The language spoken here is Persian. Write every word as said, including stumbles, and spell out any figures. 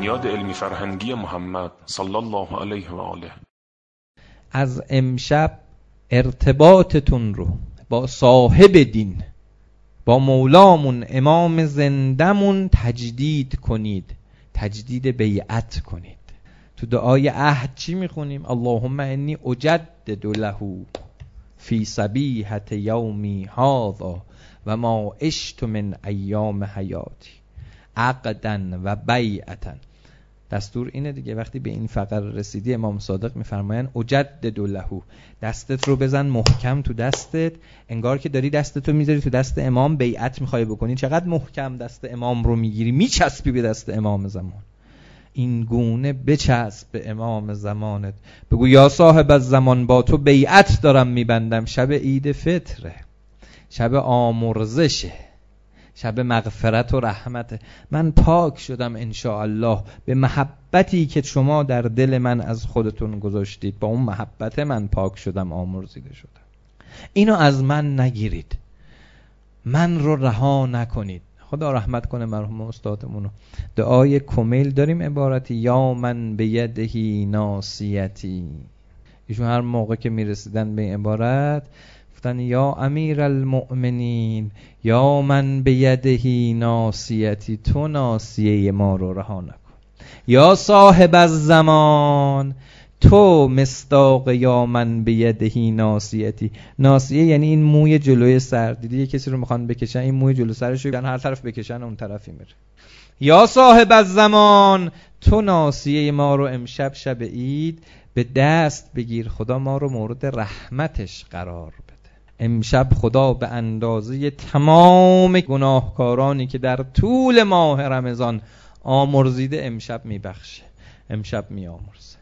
بنیاد علمی فرهنگی محمد صلی الله علیه و آله. از امشب ارتباطتون رو با صاحب دین، با مولامون امام زندمون تجدید کنید، تجدید بیعت کنید. تو دعای عهد چی میخونیم؟ اللهم انی اجدد له فی صبیحة یومی هذا و ما عشت من ایام حیاتی عقدا و بیعتا. دستور اینه دیگه، وقتی به این فقره رسیدی امام صادق میفرمایند اجدد له، دستت رو بزن محکم تو دستت، انگار که داری دستتو میذاری تو دست امام، بیعت میخوای بکنی. چقدر محکم دست امام رو میگیری، میچسبی به دست امام زمان. این گونه بچسب به امام زمانت، بگو یا صاحب الزمان با تو بیعت دارم میبندم. شب عید فطره، شب آمرزشه، شب مغفرت و رحمت. من پاک شدم انشاءالله به محبتی که شما در دل من از خودتون گذاشتید، با اون محبت من پاک شدم، آمرزیده شدم. اینو از من نگیرید، من رو رها نکنید. خدا رحمت کنه مرحوم استادمونو. دعای کمیل داریم عبارتی یا من بیدهی ناصیتی. ایشون هر موقع که میرسیدن به این عبارت گفتن یا امیر المؤمنین یا من بیدهی ناصیتی، تو ناصیه ما رو رها نکن. یا صاحب الزمان تو مصداق یا من بیدهی ناصیتی. ناصیه یعنی این موی جلوی سر، دیدی یه کسی رو میخوان بکشن، این موی جلوی سرش رو هر طرف بکشن اون طرفی میره. یا صاحب الزمان تو ناصیه ما رو امشب شب عید به دست بگیر، خدا ما رو مورد رحمتش قرار بده. امشب خدا به اندازه تمام گناهکارانی که در طول ماه رمضان آمرزیده امشب میبخشه، امشب میامرزه.